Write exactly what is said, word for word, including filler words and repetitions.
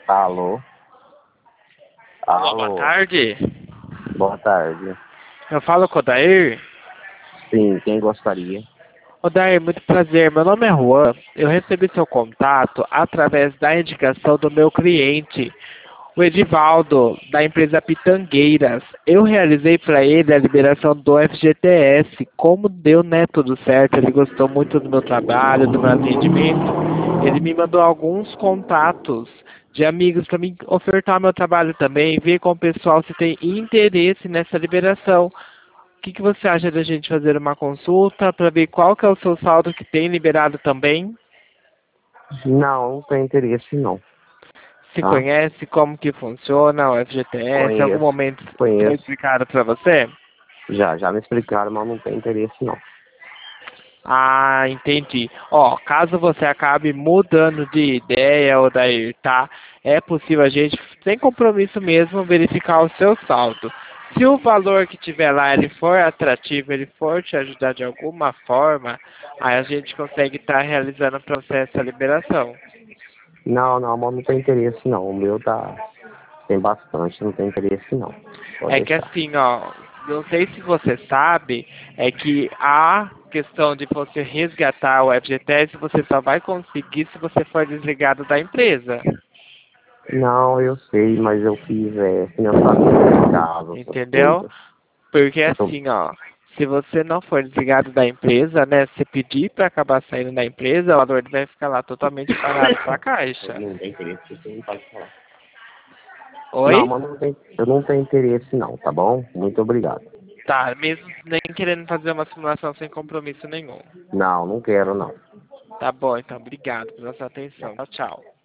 Alô? Alô, boa Alô? tarde. Boa tarde. Eu falo com o Odair. Sim, quem gostaria? Odair, muito prazer. Meu nome é Juan. Eu recebi seu contato através da indicação do meu cliente, o Edivaldo, da empresa Pitangueiras. Eu realizei para ele a liberação do F G T S. Como deu, né, tudo certo. Ele gostou muito do meu trabalho, do meu atendimento. Ele me mandou alguns contatos de amigos para me ofertar meu trabalho também, ver com o pessoal se tem interesse nessa liberação. O que, que você acha da gente fazer uma consulta para ver qual que é o seu saldo que tem liberado também? Não, não tem interesse não. Se Tá? conhece como que funciona o F G T S? Em algum Conheço, momento foi conheço. explicado para você? Já, já me explicaram, mas não tem interesse não. Ah, entendi. Ó, caso você acabe mudando de ideia ou daí, tá? É possível a gente, sem compromisso mesmo, verificar o seu saldo. Se o valor que tiver lá ele for atrativo, ele for te ajudar de alguma forma, aí a gente consegue estar realizando o processo de liberação. Não, não, mas não tem interesse não. O meu tá. Tem bastante, não tem interesse não. Pode É que deixar. assim, ó, não sei se você sabe, é que a questão de você resgatar o F G T S, você só vai conseguir se você for desligado da empresa. Não, eu sei, mas eu fiz é, financiamento de casa, essas Entendeu? coisas. Porque Eu tô... assim, ó, se você não for desligado da empresa, né, se pedir para acabar saindo da empresa, o valor vai ficar lá totalmente parado para a caixa. Não tem interesse, você não pode falar. Não, Oi? mas não tem, eu não tenho interesse não, tá bom? Muito obrigado. Tá, mesmo nem querendo fazer uma simulação sem compromisso nenhum. Não, não quero não. Tá bom, então, obrigado pela sua atenção. Tchau, tchau.